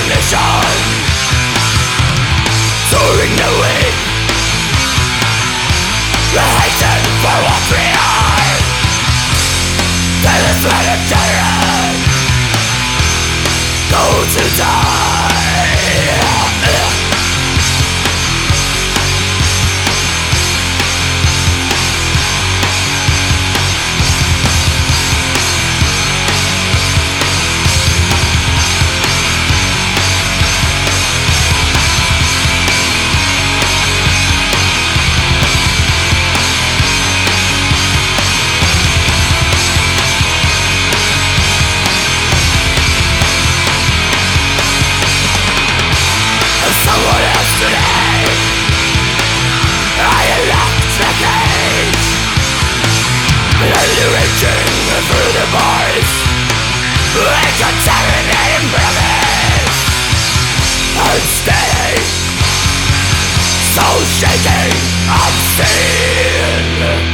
ammunition, soaring the wind. The hatred for what we are, till it's ready to children go to die. Someone else today, I electrocute, slowly reaching through the bars, like a terminating promise. Unsteady, soul shaking, obscene.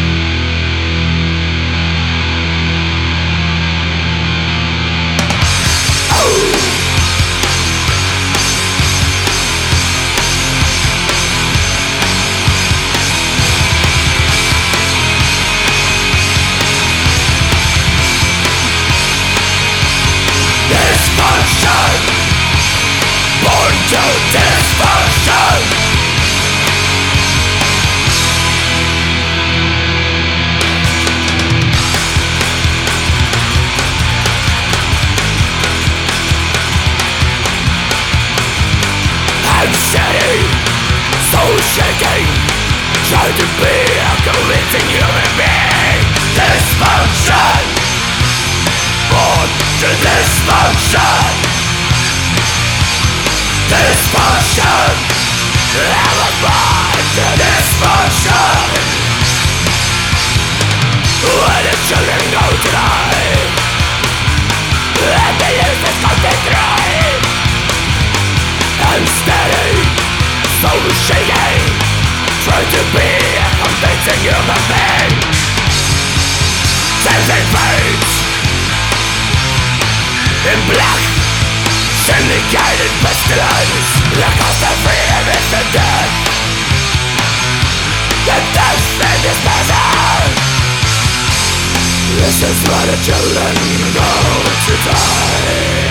Dysfunction, born to dysfunction. Unsteady, soul shaking, trying to be a convincing human being. Dysfunction, born to dysfunction. Dysfunction, I was born to dysfunction. When the children go to die, and the useless content cry. Unsteady, soul shaking, trying to be a convincing human being. Chasing fates in black, syndicated pestilence. The cost of freedom is the death. The death and dispersal. This is where the children go to die.